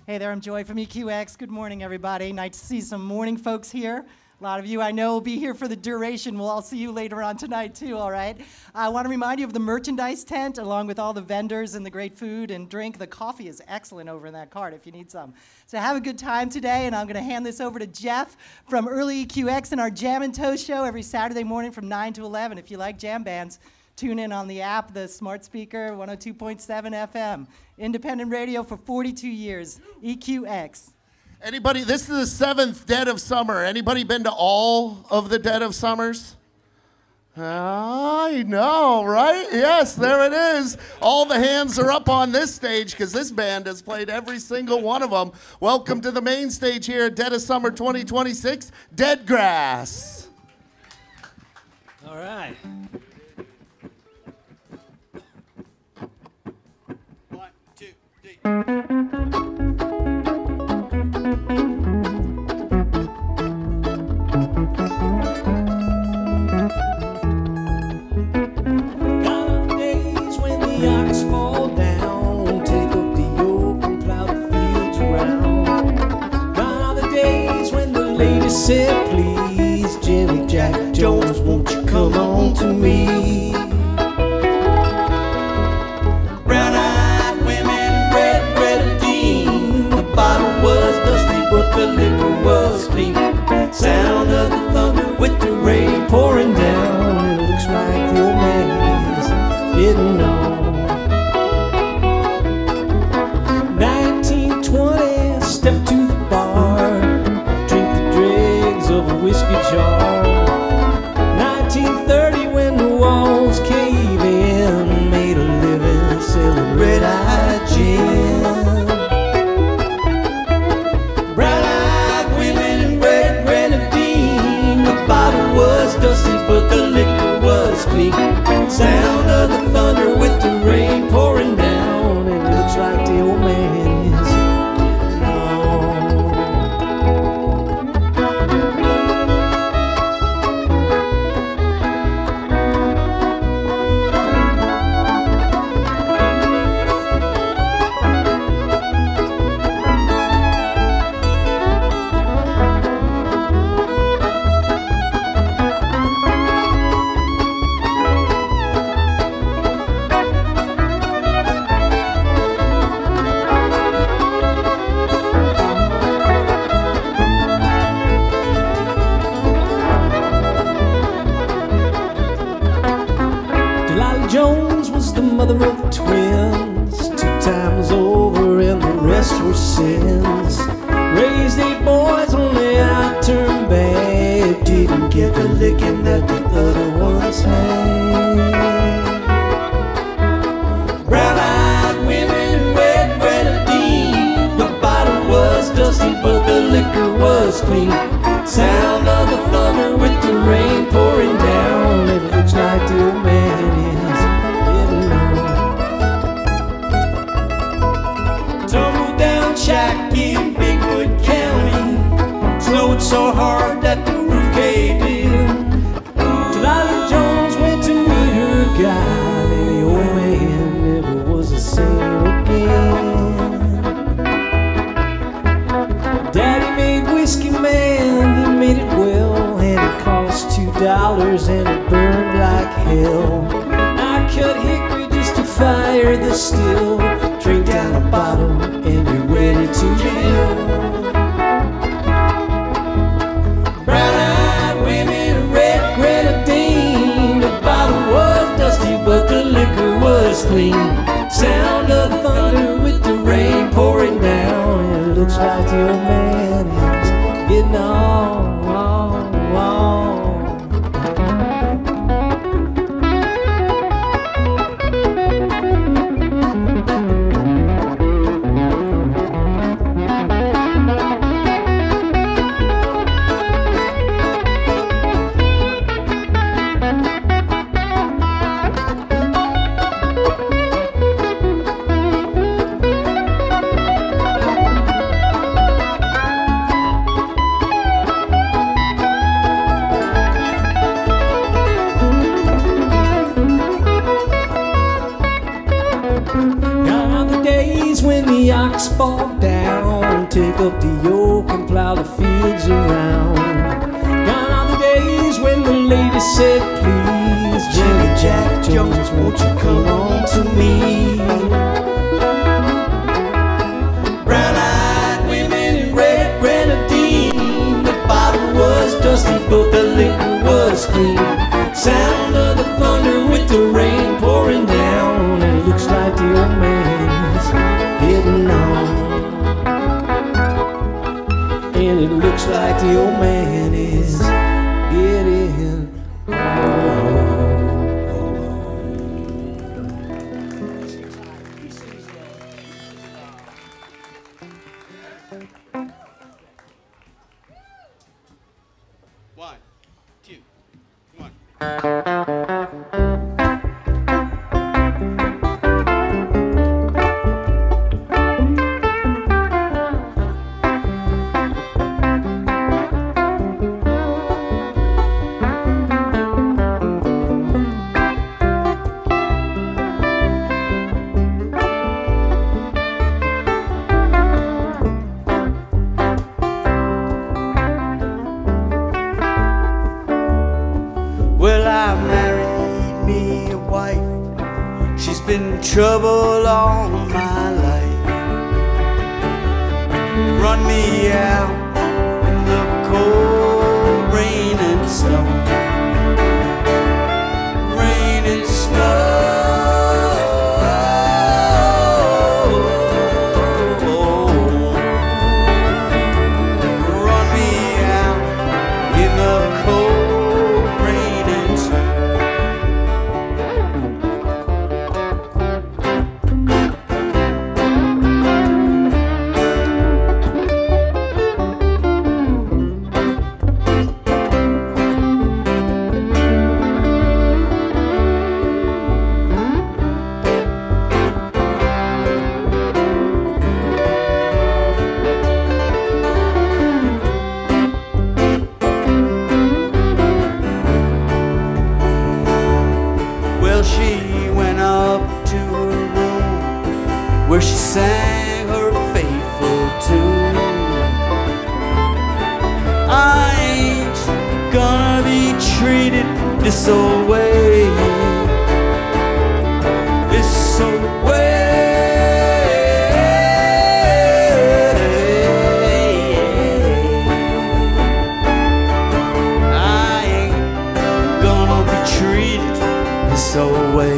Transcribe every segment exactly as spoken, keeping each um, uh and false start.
Hey there, I'm Joy from E Q X. Good morning, everybody. Nice to see some morning folks here. A lot of you I know will be here for the duration. We'll all see you later on tonight, too, all right? I want to remind you of the merchandise tent, along with all the vendors and the great food and drink. The coffee is excellent over in that cart if you need some. So have a good time today, and I'm going to hand this over to Jeff from Early E Q X and our Jam and Toast show every Saturday morning from nine to eleven. If you like jam bands, tune in on the app, the smart speaker, one oh two point seven F M. Independent radio for forty-two years, E Q X. Anybody, this is the seventh Dead of Summer. Anybody been to all of the Dead of Summers? I know, right? Yes, there it is. All the hands are up on this stage because this band has played every single one of them. Welcome to the main stage here at Dead of Summer twenty twenty-six, Dead Grass. All right. One, two, three. Fall down, take up the yoke and plow the fields around. Gone are the days when the lady said, please, Jimmy Jack Jones, won't you come on to me? Brown-eyed women, red grenadine. The bottle was dusty, but the liquor was clean. Sound of the thunder with the rain pouring down. It looks like the old man is getting on. Step to the bar, drink the dregs of a whiskey jar. nineteen thirty when the walls cave in, made a living selling red-eyed gin. Brown-eyed women and red grenadine. The bottle was dusty, but the liquor was clean. Sound of the thunder with the rain pouring down. It looks like the old man is Jones was the mother of twins, two times over and the rest were sins. Raised eight boys, only I turned bad. Didn't get the licking that the other ones had. Brown-eyed women, red grenadine. The bottle was dusty, but the liquor was clean. Sound of the thunder with the rain pouring down. It looks like the old man is shack in Bigwood County, snowed so hard that the roof caved in. Delilah Jones went to meet her guy, and the old man never was the same again. Daddy made whiskey, man, he made it well, and it cost two dollars and it burned like hell. I cut hickory just to fire the still, drink down a bottle and you're ready to live. Brown-eyed women, red grenadine. The bottle was dusty, but the liquor was clean. Sound of the thunder with the rain pouring down. And it looks like the old man is getting on, on, on. Gone are the days when the ox fall down, take up the yoke and plow the fields around. Gone are the days when the lady said, please, Jimmy Jack Jones, won't you come on to me? Brown-eyed women in red grenadine. The bottle was dusty, but the liquor was clean. Sound of the thunder with the rain pouring down, And it looks like the old man's getting on. And it looks like the old man is getting on. One, two, one. Well, I married me a wife. She's been in trouble all my life. Run me out in the cold rain and snow. Rain and snow. Run me out in the cold rain and snow. Well, she went up to her room where she sang her faithful tune. I ain't gonna be treated this old way, this old way. I ain't gonna be treated this old way.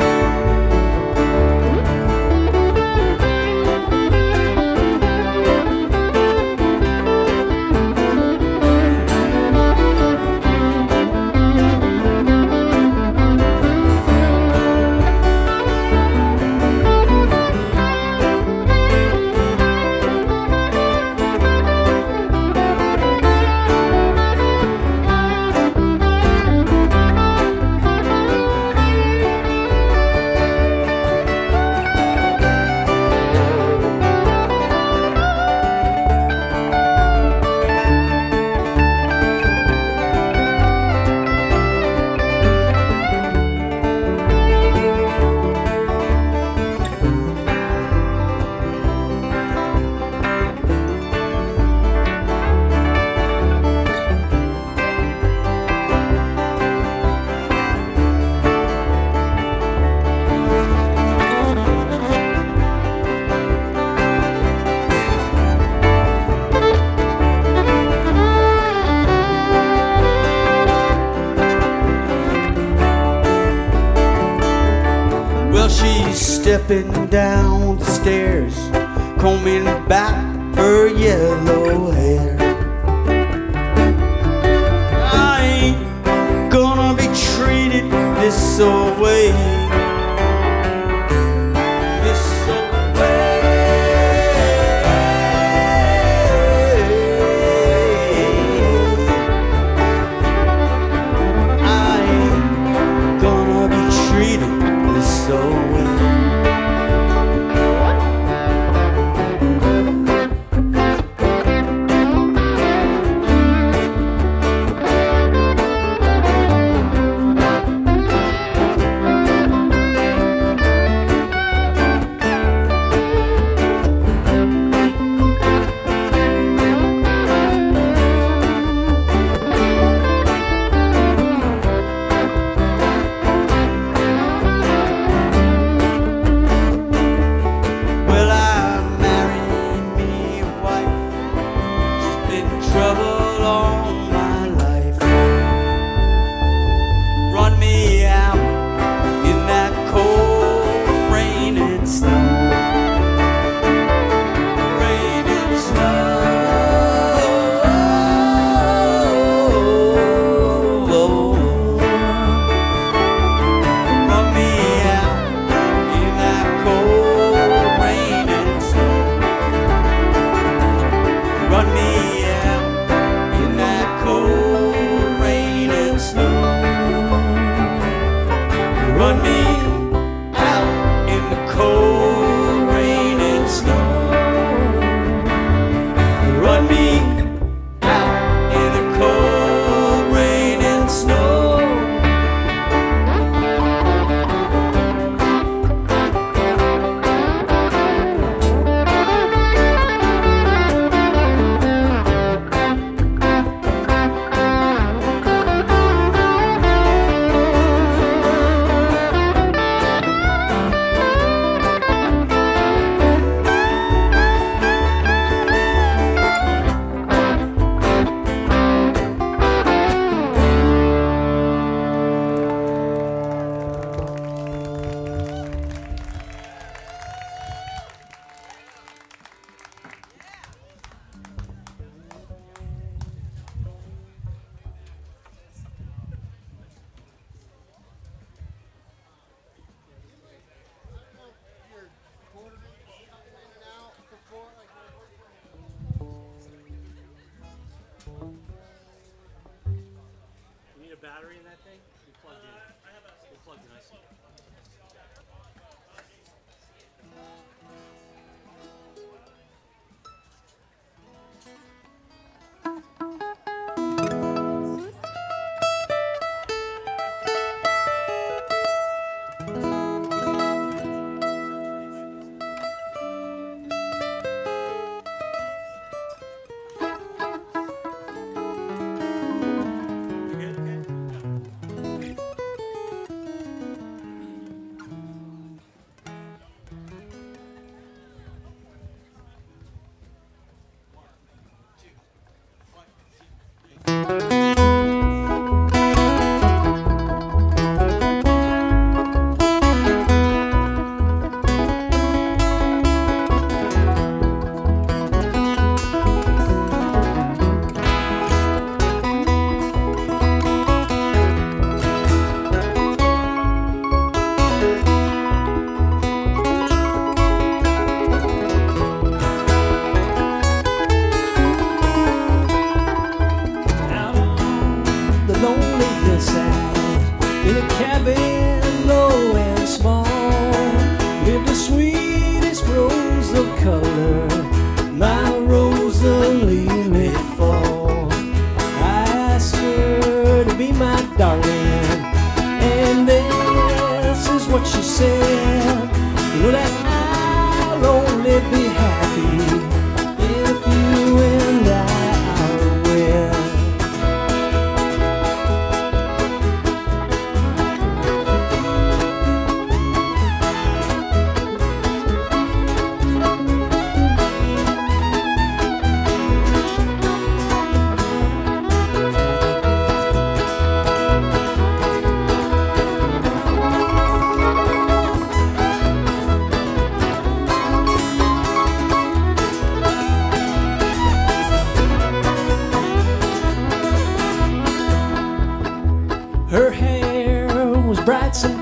Well, she's stepping down the stairs, combing back her yellow hair. I ain't gonna be treated this old way, this old way. I ain't gonna be treated this old way.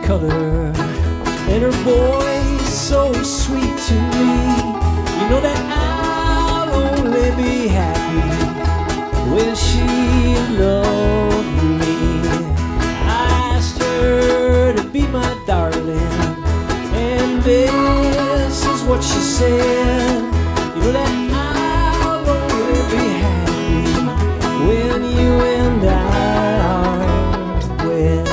color, and her voice so sweet to me. You know that I'll only be happy when she loved me. I asked her to be my darling, and this is what she said. You know that I'll only be happy when you and I are wed.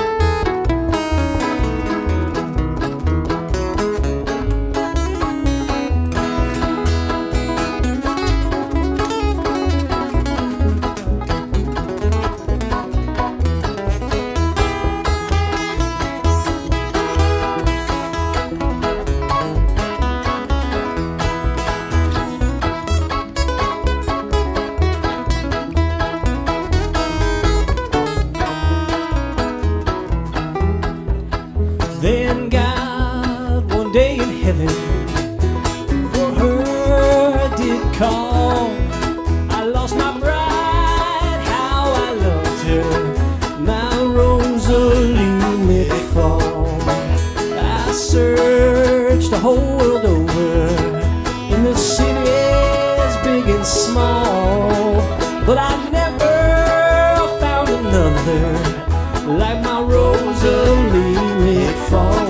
Then God, one day in heaven, for her did call. I lost my bride, how I loved her, my Rosalie McFall. I searched the whole world over, in the cities big and small, but I never found another like my Rosalie McFall.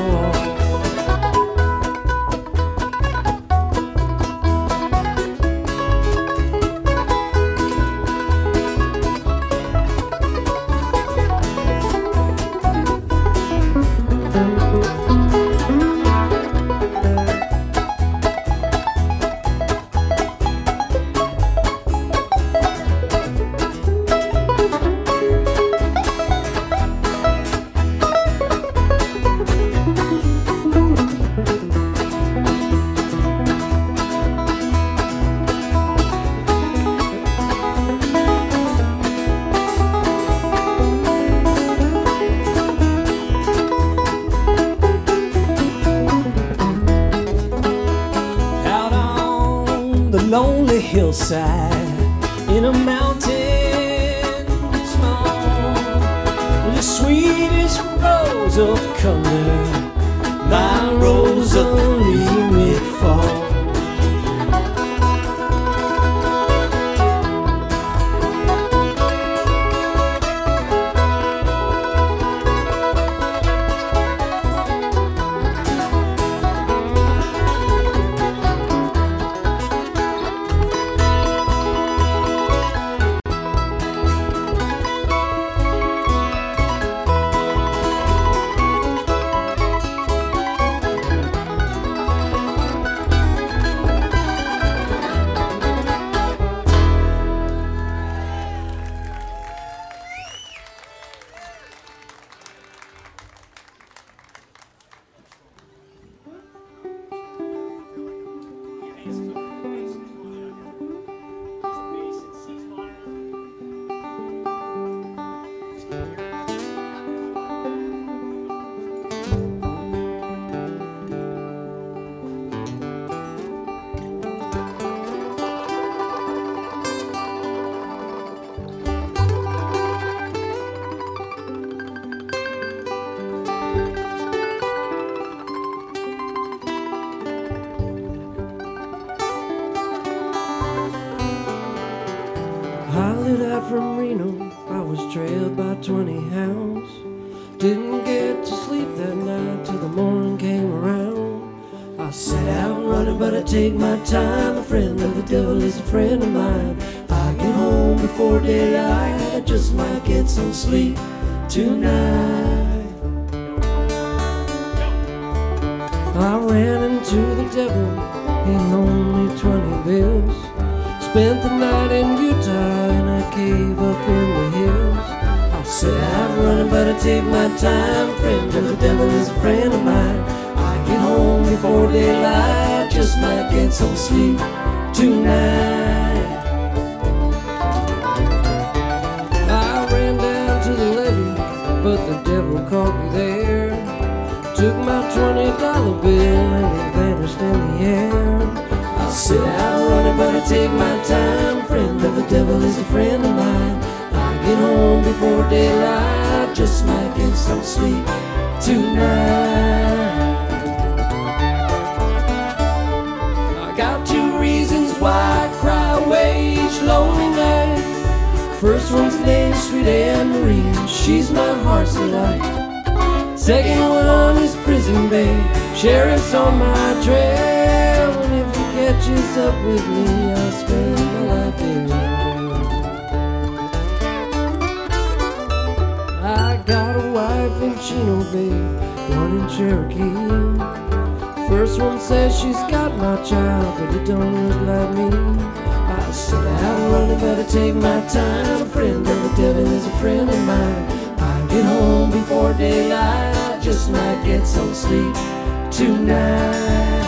Lonely hillside in a mountain small, the sweetest rose of color, my Rosalie McFall. Hollered out from Reno, I was trailed by twenty hounds. Didn't get to sleep that night till the morning came around. I set out running, but I take my time. A friend of the devil is a friend of mine. I get home before daylight, I just might get some sleep tonight. I ran into the devil in only twenty bills. Spent the night in Utah in a cave up in the hills. I said I'm running, but I take my time. Friend of the devil is a friend of mine. I get home before daylight, just might get some sleep tonight. I ran down to the levee, but the devil caught me there. Took my twenty dollar bill and it vanished in the air. I sit out running, but I take my time. Friend of the devil is a friend of mine. I get home before daylight, just might get some sleep tonight. I got two reasons why I cry away each lonely night. First one's named Sweet Anne Marie, she's my heart's delight. Second one is Prison Bay, sheriff's on my trail. And if he catches up with me, I'll spend my life in jail. I got a wife in Chino Bay, one in Cherokee. First one says she's got my child, but it don't look like me. I said I'm running, better take my time. A friend of the devil is a friend of mine. I'll get home before daylight, I just might get some sleep tonight.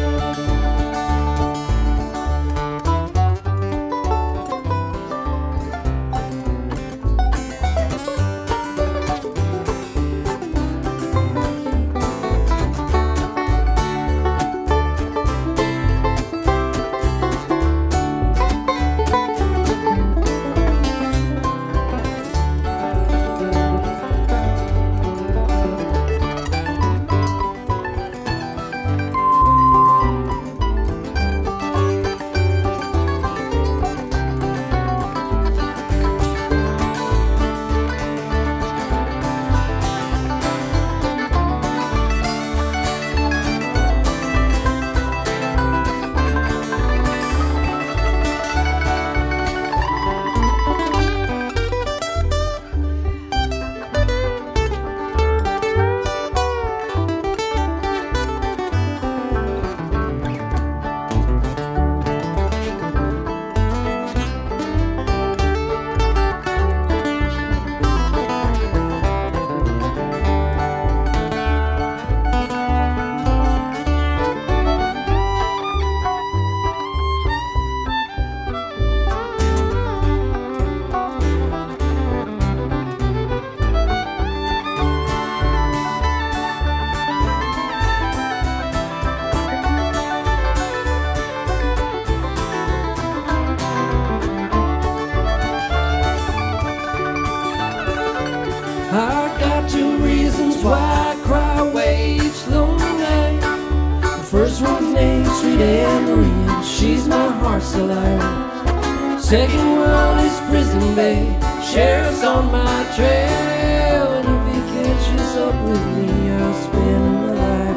I got two reasons why I cry away each lonely night. The first one's named Sweet Anne Marie, and she's my heart's delight. Second one is Prison Bay, sheriff's on my trail. And if he catches up with me, I'll spend my life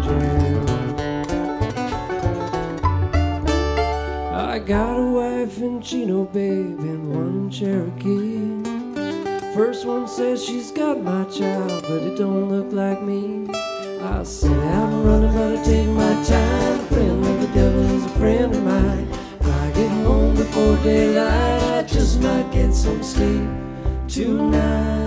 in jail. I got a wife in Chino Bay and one in Cherokee. First one says she's got my child, but it don't look like me. I said I'm running, but I take my time. A friend of the devil is a friend of mine. If I get home before daylight, I just might get some sleep tonight.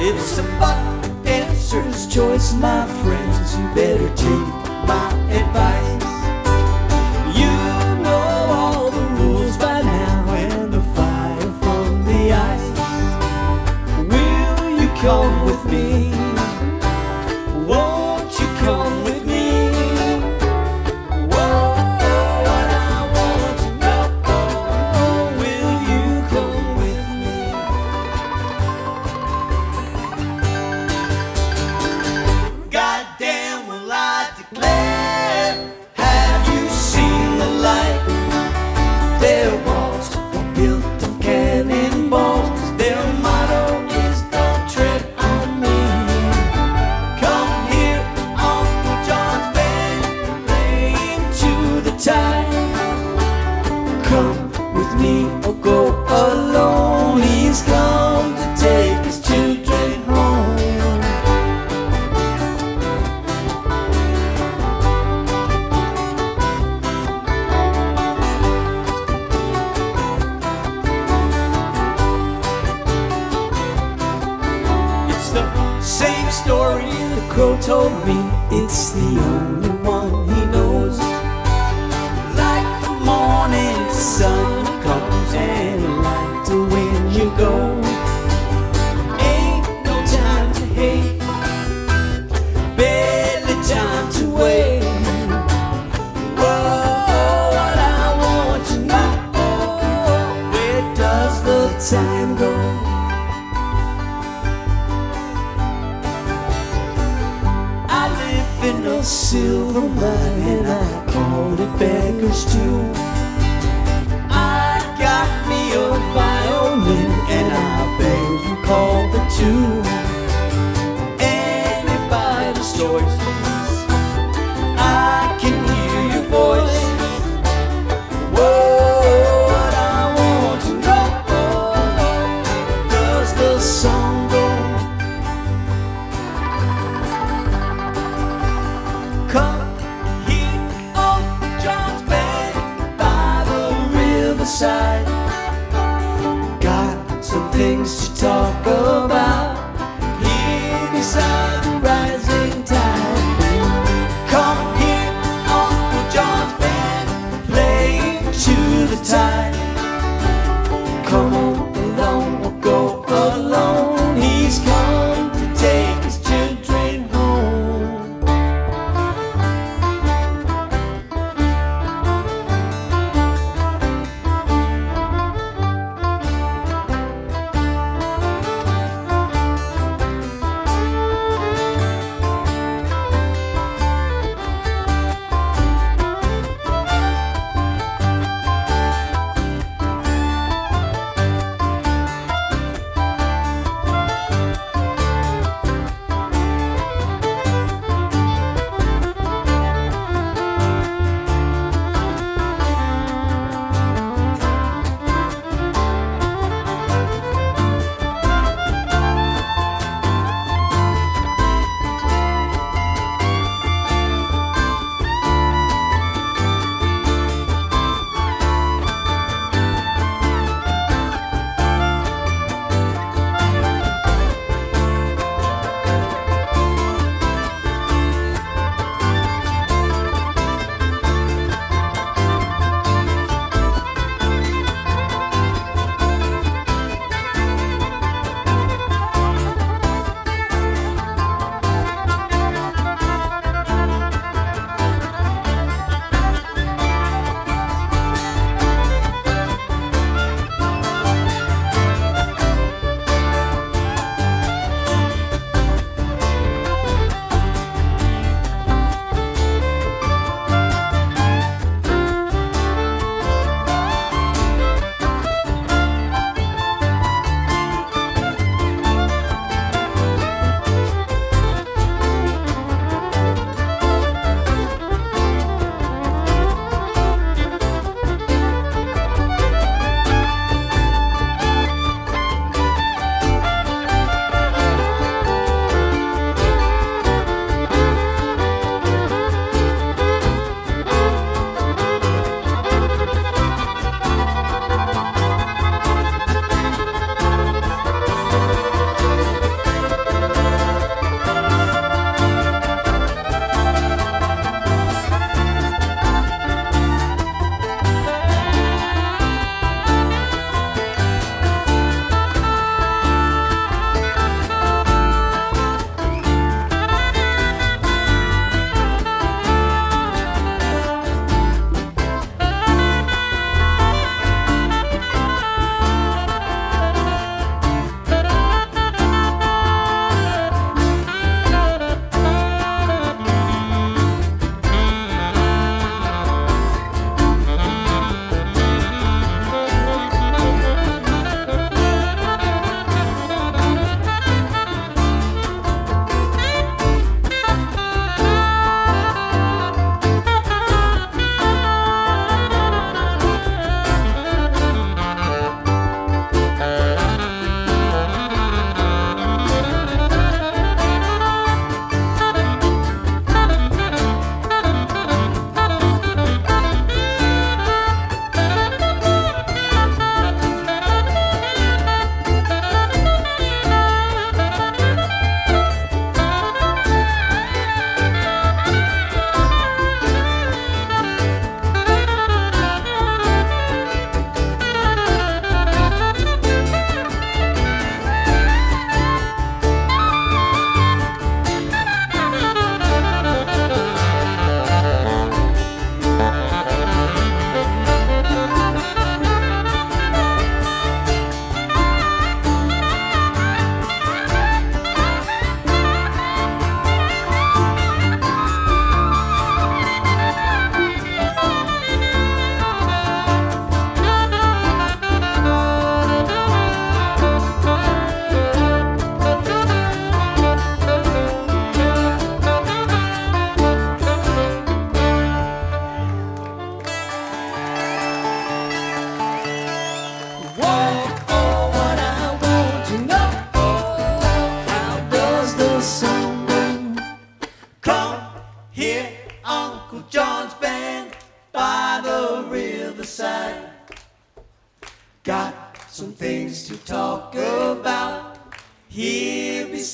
It's a buck dancer's choice, my friends. You better take my advice. You know all the rules by now and the fire from the ice. Will you come with me? Won't you come with me? Whoa, what I want to know, will you come with me? Goddamn, will I declare, have you seen the light? Their walls are built of cannonballs. Their motto is don't tread on me. Come here, Uncle John's band, playing to the tide. Come with me or go alone. He's come to take his children home. It's the same story the crow told me. It's the only one he knows. Like the morning sun comes and like the wind you go. Ain't no time to hate, barely time to wait. Whoa, what I want to know, where does the time go? I live in a silver mine and I call it Beggar's Stew. I got me a violin and I beg you call the two. Anybody's choice, I can hear your voice. Whoa, what I want to know, does the song go? Come here, Uncle John's band, by the riverside. Got some things to talk about.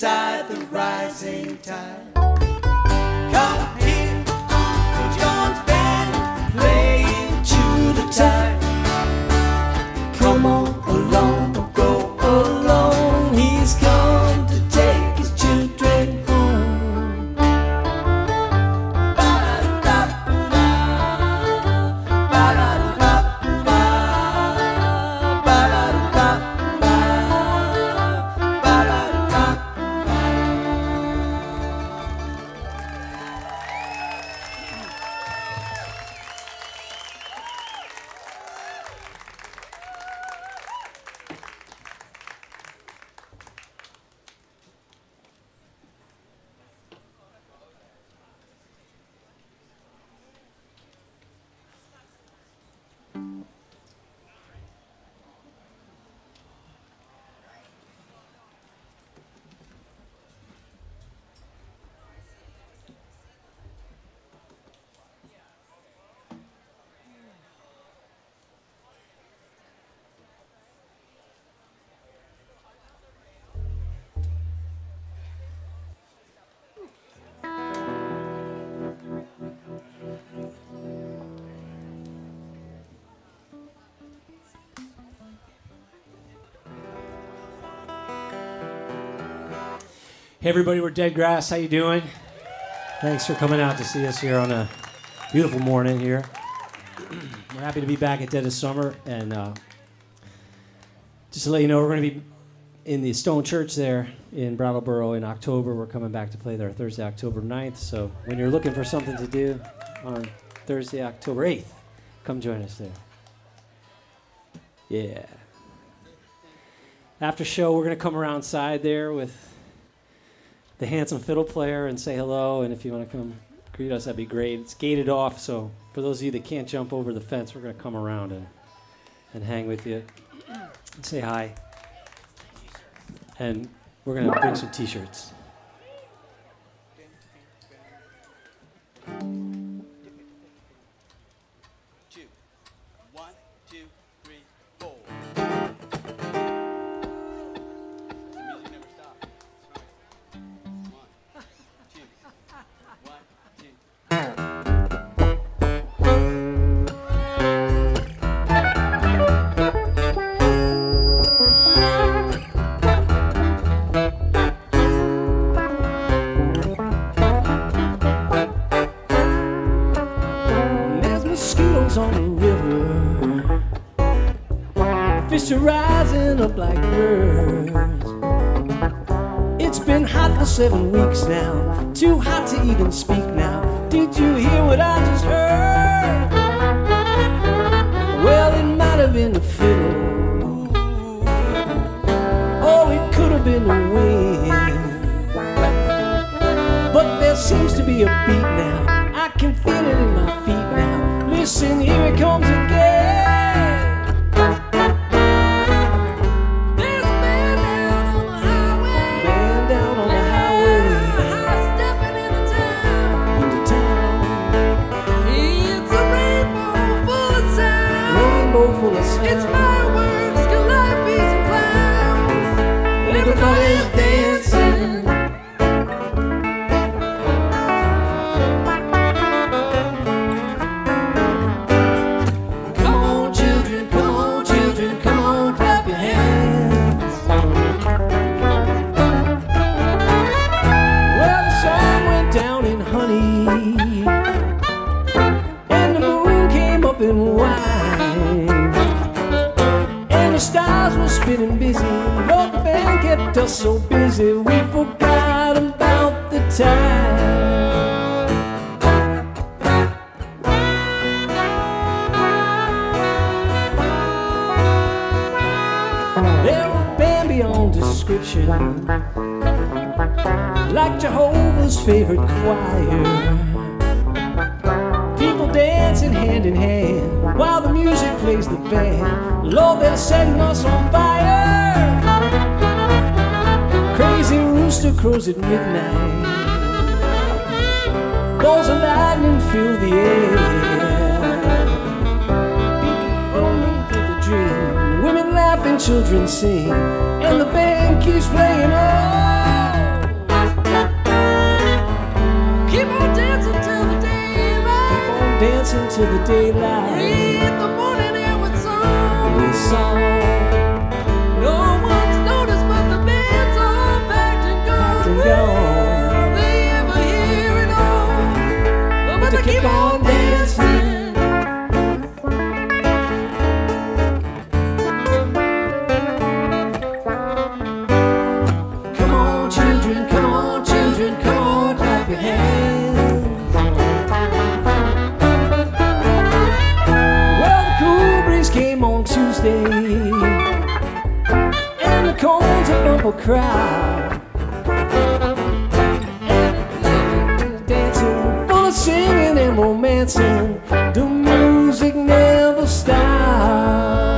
beside the rising tide. Come here, Uncle John's band, playing to the tide. Come on along, go along, he's come to take his children home. Ba-da-da-ba-da, ba-da-da-ba-da, ba-da-da-ba-da, ba-da-da-ba-da. Hey everybody, we're Dead Grass. How you doing? Thanks for coming out to see us here on a beautiful morning here. We're happy to be back at Dead of Summer, and uh, just to let you know, we're going to be in the Stone Church there in Brattleboro in October. We're coming back to play there Thursday, October ninth. So when you're looking for something to do on Thursday, October eighth, come join us there. Yeah. After show, we're going to come around side there with the handsome fiddle player and say hello, and if you want to come greet us, that'd be great. It's gated off, so for those of you that can't jump over the fence, we're going to come around and, and hang with you and say hi. And we're going to bring some t-shirts. Two. One, two, three, four. The music never stops. One, two, one, two. There's mosquitoes on the river. Fish are rising up like birds. It's been hot for seven weeks now. Too hot to even speak now. Did you hear what I just heard? Well, it might have been the fiddle. Oh, it could have been the wind. But there seems to be a beat now. I can feel it in my feet now. Listen, here it comes again. There's a man down on the highway. Man down on the highway. Stepping into town. Into town. It's a rainbow full of sound. Rainbow full of sound. It's fireworks, calliope's and clowns. Everybody's dancing. Come on, children, come on, children, come on, clap your hands. Well, the sun went down in honey, and the moon came up in wine, and the stars were spinning busy. Lord, the band kept us so busy, we forgot about the time. They're a band beyond description, like Jehovah's favorite choir. People dancing hand in hand while the music plays the band. Lord, they're setting us on fire. Crazy rooster crows at midnight. Balls of lightning fill the air. People rolling through the dream. Women laugh and children sing, and the band keeps playing on. to the daylight. In the morning air with song. With song. No one's noticed, but the band's all packed and gone. Packed and gone. Will they ever hear it all? Oh, but, But they keep on dancing. Come on, children, come on, children, come on, clap your hands. Well, the cool breeze came on Tuesday, and the cones a bumper crowd. Dancing, full of singing and romancing. The music never stopped.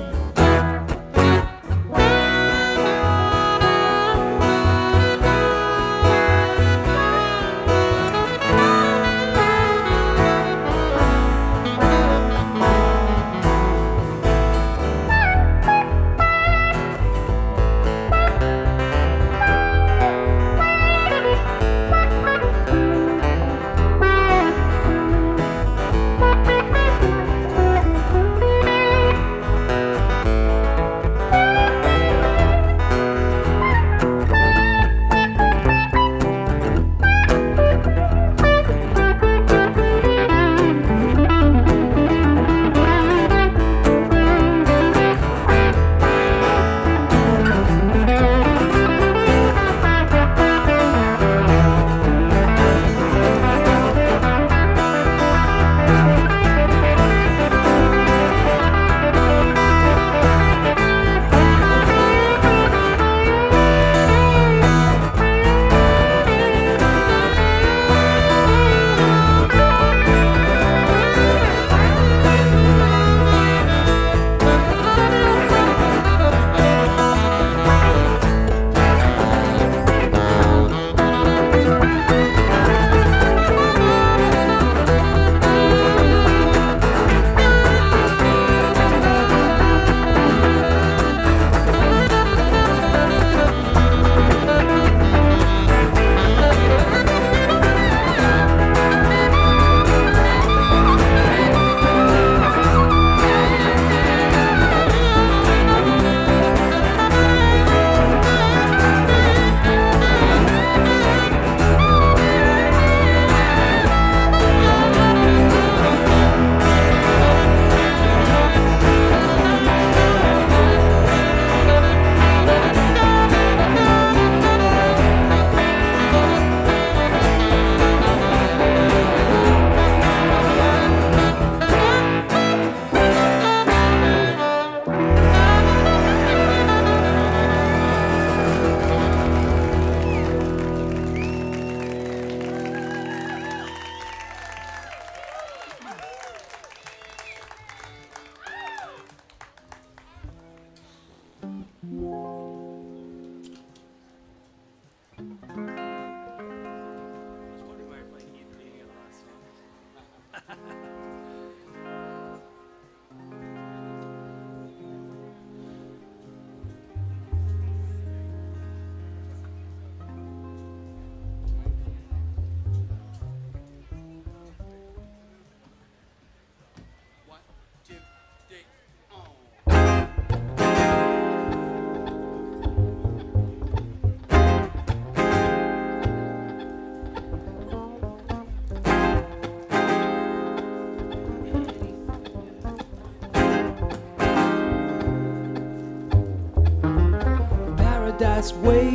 Paradise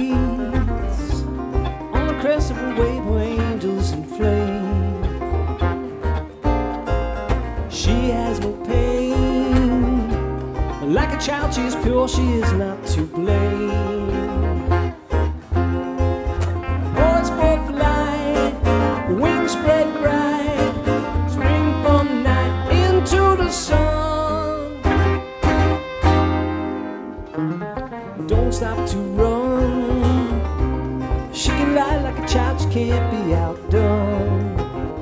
waits on the crest of a wave where angels in flame. She has no pain. Like a child, she is pure, she is not to blame. Boys for flight, wings spread bright, spring from night into the sun. Don't stop to run. She can lie like a child, she can't be outdone.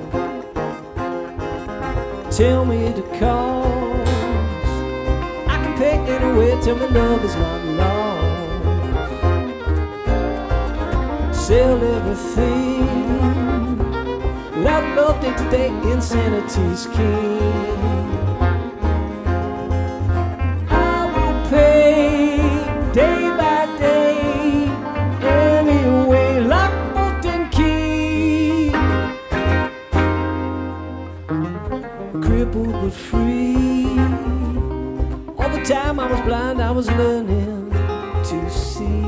Tell me the cause, I can pay anywhere. Tell me love is not lost. Sell everything, Without love, day to day, insanity's king. I will pay day by day, anyway, lock, bolt, and key. Crippled but free. All the time I was blind, I was learning to see.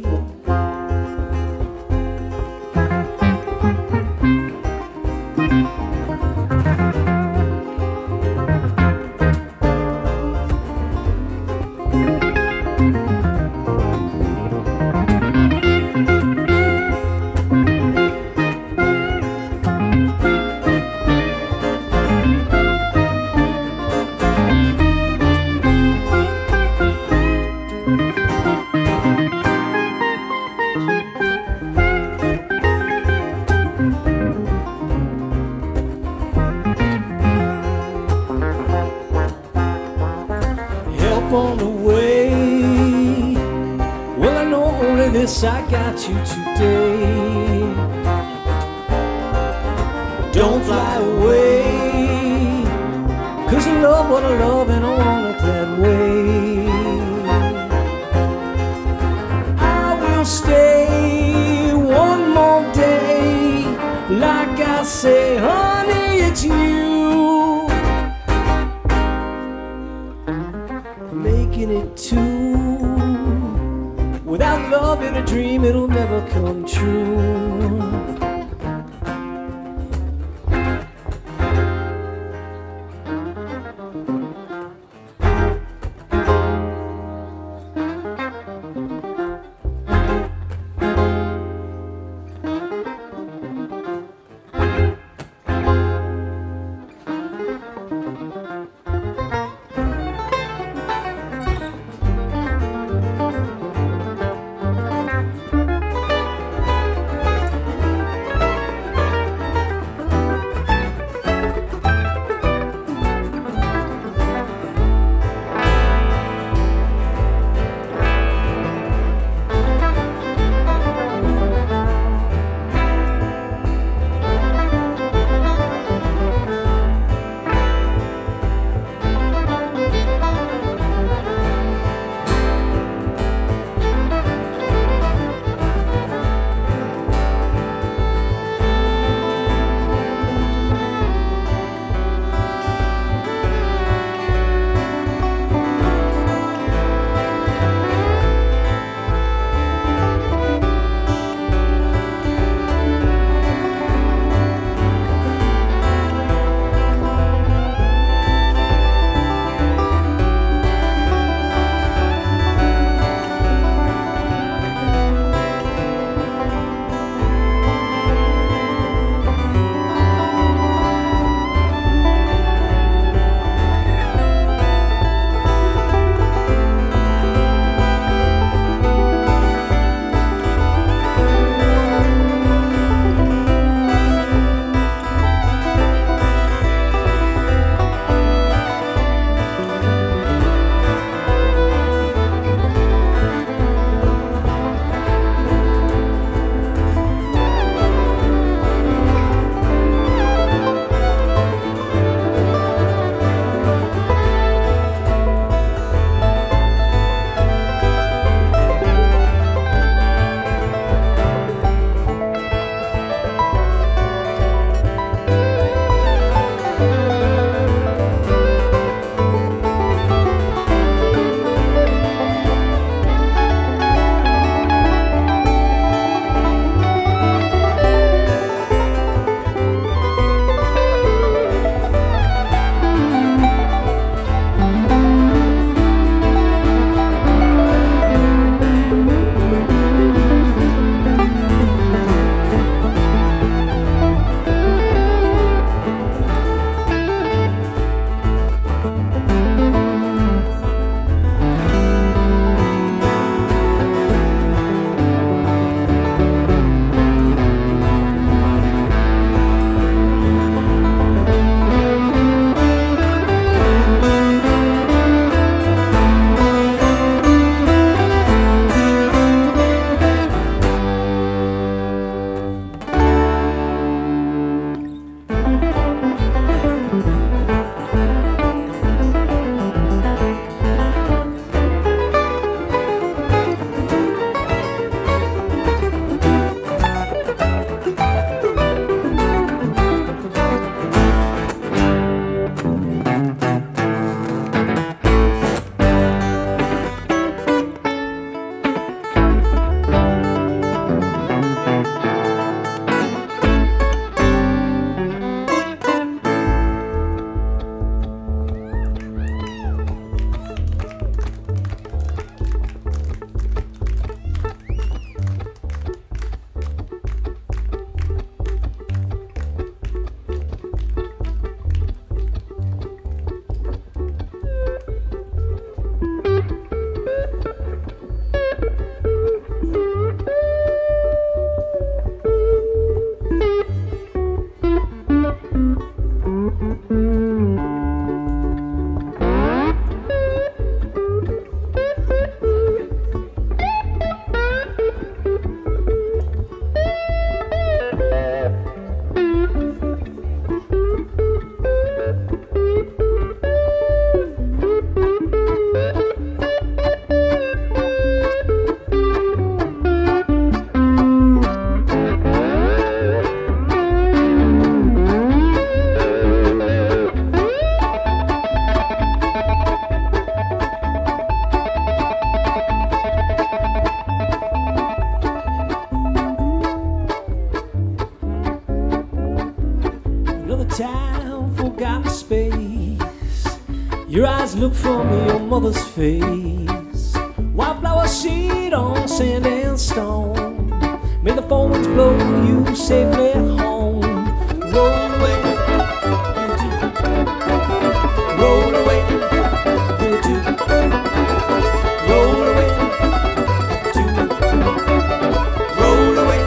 On the way. Well, I know only this, I got you today. Don't fly away, 'cause I love what I love and I want it that way. I will stay one more day, like I say, honey, it's you. Making it two. Without love in a dream, it'll never come true. Your eyes look from your mother's face. Wildflower seed on sand and stone. May the four winds blow you safely home. Roll away, roll away, roll away, roll away,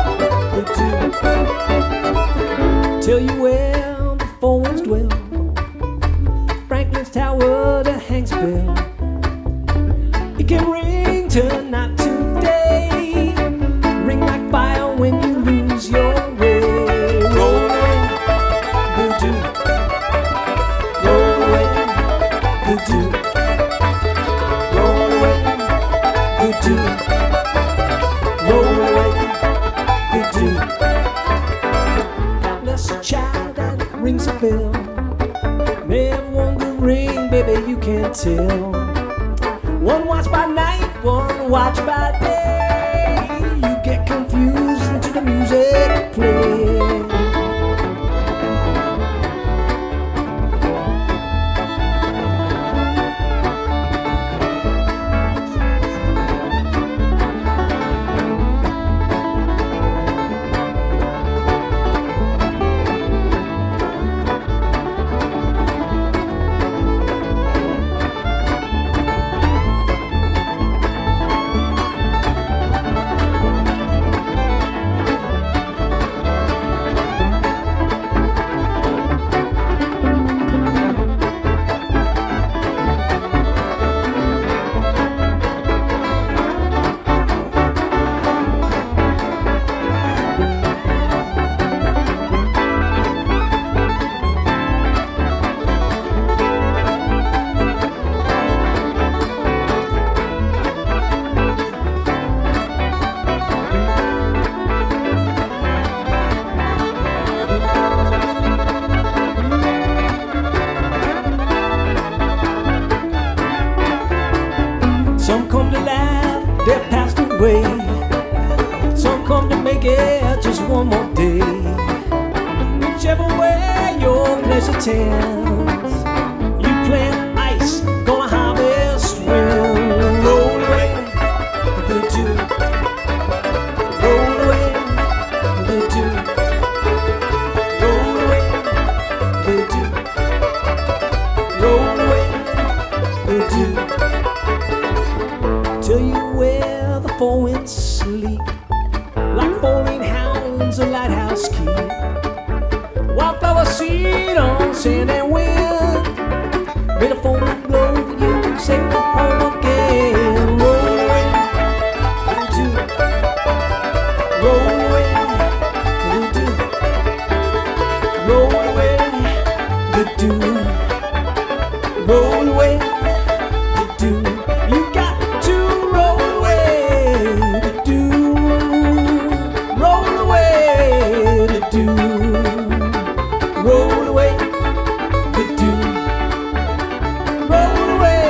tell you where the four winds dwell. Franklin's tower to Hanksville. It can ring tonight, today. Ring like fire when you lose your way. Roll away, voodoo. Roll away, voodoo. Roll away, voodoo. Roll away, voodoo. God bless a child that rings a bell. May have one good ring, baby, you can't tell. One watch by night, one watch by day. You get confused into the music play. Some come to laugh, they're passed away. Some come to make it just one more day. Whichever way your pleasure tends, you plant ice, gonna harvest wind. Roll away, the dew. Roll away, the dew. Roll away, the dew. Roll away, the dew. Tell you where the four winds sleep, like falling hounds a lighthouse keep. Wildflower seed on sand and wind. May the four wind blow you safe home again. Roll away, do. Roll away, do. Roll away, do. Roll away, do. You got to roll away, do. Roll away, do. Roll away, do. Roll away.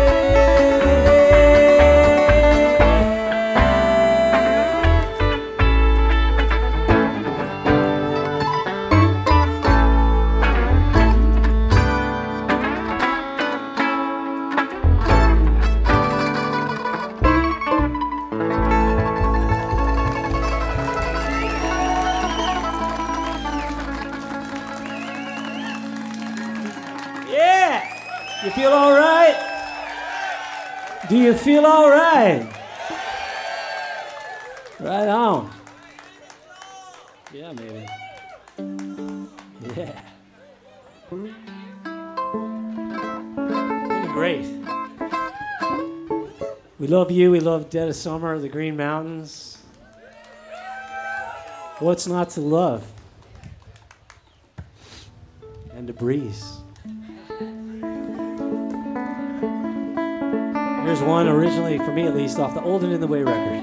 Yeah! You feel all right? Do you feel all right? Right on. Yeah, maybe. Yeah. Really great. We love you. We love Dead of Summer, the Green Mountains. What's not to love? And the breeze. Here's one originally, for me at least, off the Old and in the Way record.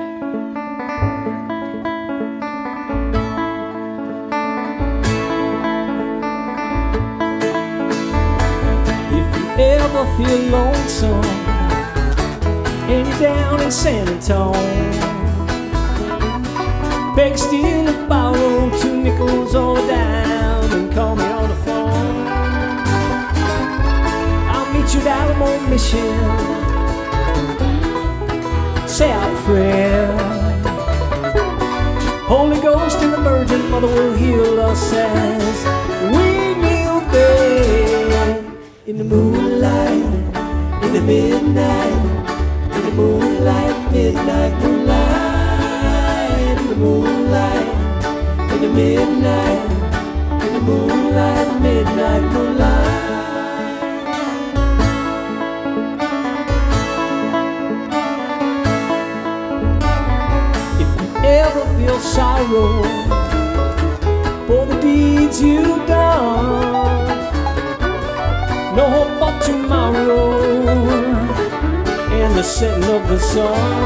If you ever feel lonesome and you're down in San Antonio, beg, steal, and borrow two nickels or a dime and call me on the phone. I'll meet Richard Alamo Mission. Say our prayer. Holy Ghost and the Virgin Mother will heal us as we kneel there in the moonlight, in the midnight, in the moonlight, midnight moonlight, in the moonlight, in the midnight, in the moonlight, midnight moonlight. Ever feel sorrow for the deeds you've done? No hope for tomorrow and the setting of the sun.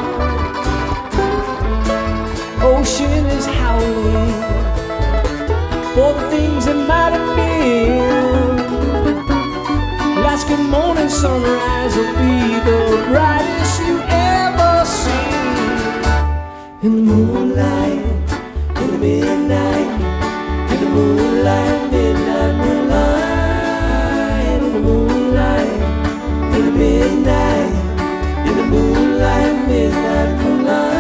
Ocean is howling for the things that might have been. Last good morning sunrise will be the brightest you ever seen. In the moonlight, in the midnight, in the moonlight, midnight moonlight, in the moonlight, in the midnight, in the moonlight, midnight moonlight.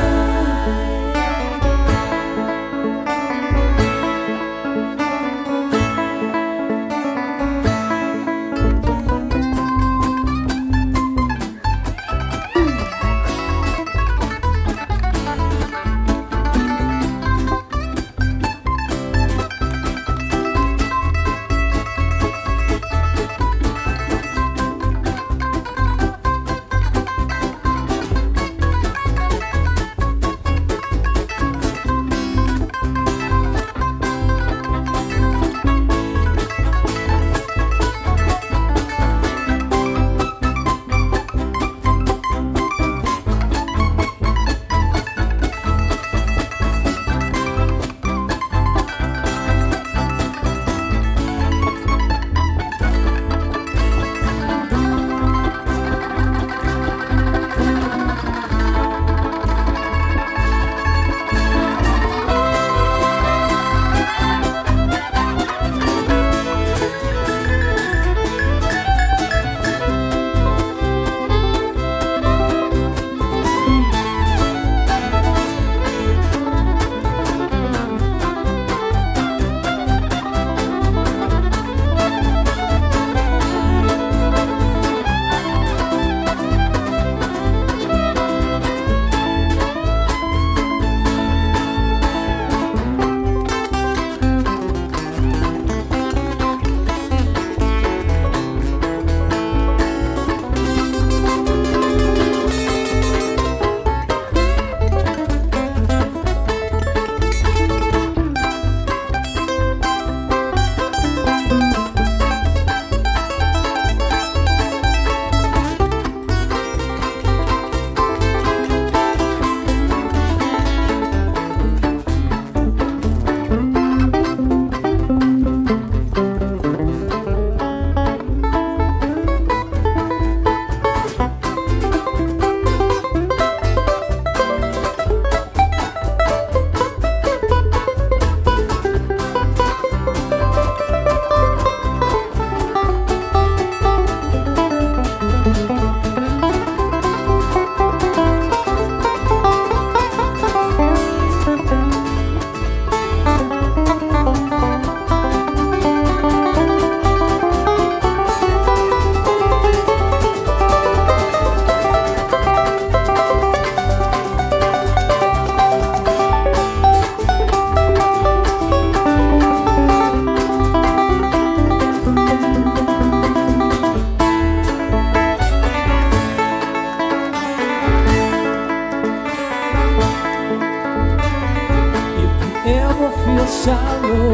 Sorrow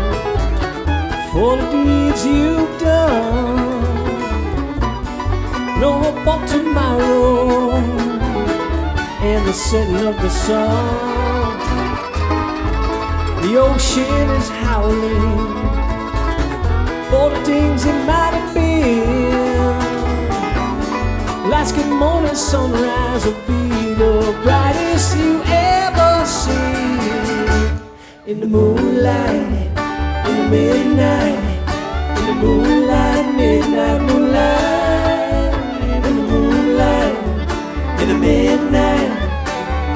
for the deeds you've done. No hope for tomorrow and the setting of the sun. The ocean is howling for the things it might have been. Last good morning sunrise will be the brightest you ever see. In the moonlight, in the midnight, in the moonlight, midnight moonlight.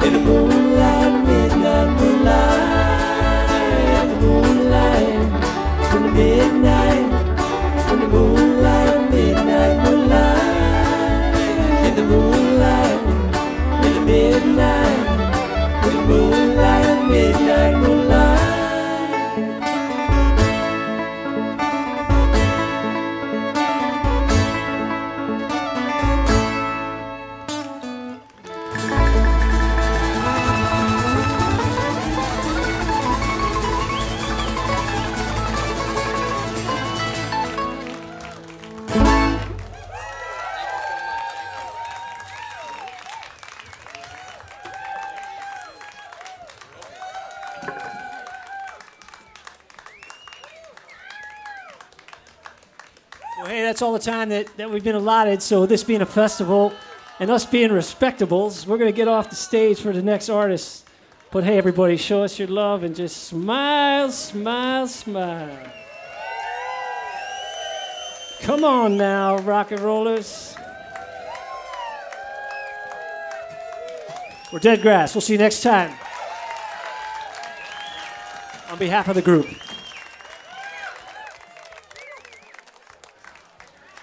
In the moonlight, midnight moonlight, in the moonlight, in the midnight, in the moonlight, midnight moonlight, in the moonlight, in the midnight, in the moonlight, midnight moonlight. Well, hey, that's all the time that, that we've been allotted. So this being a festival and us being respectables, we're going to get off the stage for the next artist. But hey, everybody, show us your love and just smile, smile, smile. Come on now, rock and rollers. We're Dead Grass. We'll see you next time. On behalf of the group.